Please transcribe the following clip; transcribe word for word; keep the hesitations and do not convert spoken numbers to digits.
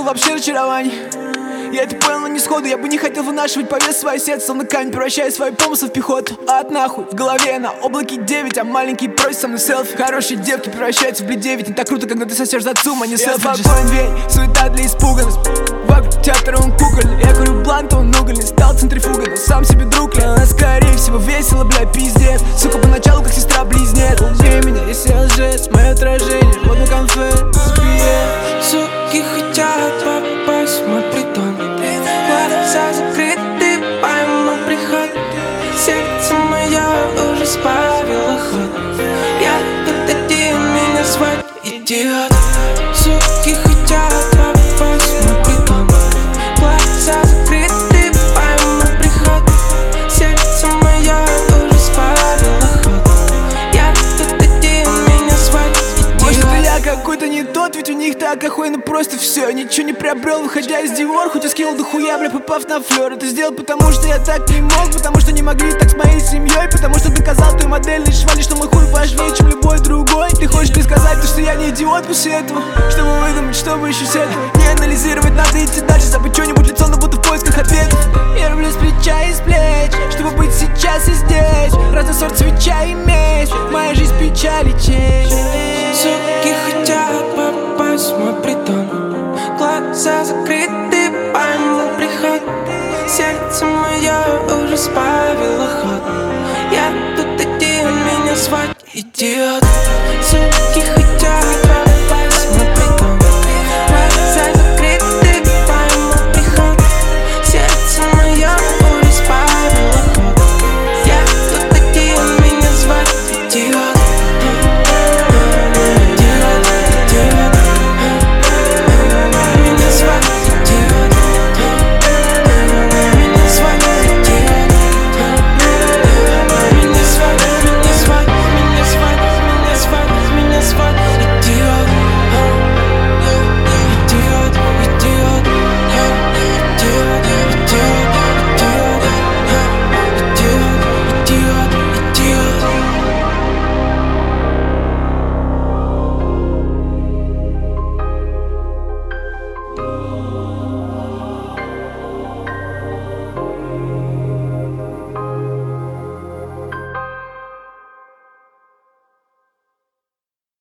был вообще разочарований. Я это понял, но не сходу. Я бы не хотел вынашивать по весу свое сердце, словно камень, превращая свои помыслы в пехоту. А от нахуй в голове на облаке девять, а маленький просит со мной селфи. Хорошие девки превращаются в блядь девять. Не так круто, когда ты сосешь за цум, а не селфи. Я спокоен, верь, суета для испуганных. Вокруг театра он кукольный. Я курю блант, он угольный. Стал центрифугой, но сам себе друг. Она скорее всего весело, бля, пиздец. Сука, поначалу как сестра-близнец. Убей меня, если я лжец. Мое отражение, вот на конфет. Суки хотят попасть в мой притон. Глаза закрыты, пойму приход. Сердце мое уже сбавило ход. Я тут один, меня звать идиот. Суки хотят попасть в мой притон. Глаза закрыты, пойму приход. Сердце мое уже сбавило ход. Я тут один, меня звать идиот. Может, это я какой-то не тот, ведь у них так охуенно просто все. Ничего не приобрел, выходя из Dior. Хоть и скинул дохуя, бля, попав на флёр. Это сделал потому, что я так не мог. Потому что не могли так с моей семьей. Потому что доказал той модельной швали, что мой хуй важнее, чем любой другой. Ты хочешь мне сказать, то, что я не идиот после этого? Чтобы выдумать, чтобы еще с этого не анализировать, надо идти дальше. Забыть что-нибудь лицо, но будто в поисках ответов. Я люблю с плеча и с плеч, чтобы быть сейчас и здесь. Разный сорт свеча и меч, моя жизнь печаль и честь. Суки хотят попасть в мой притон. Глаза закрыты, пойму приход. Сердце мое уже сбавило ход. Я тут один, меня звать идиот.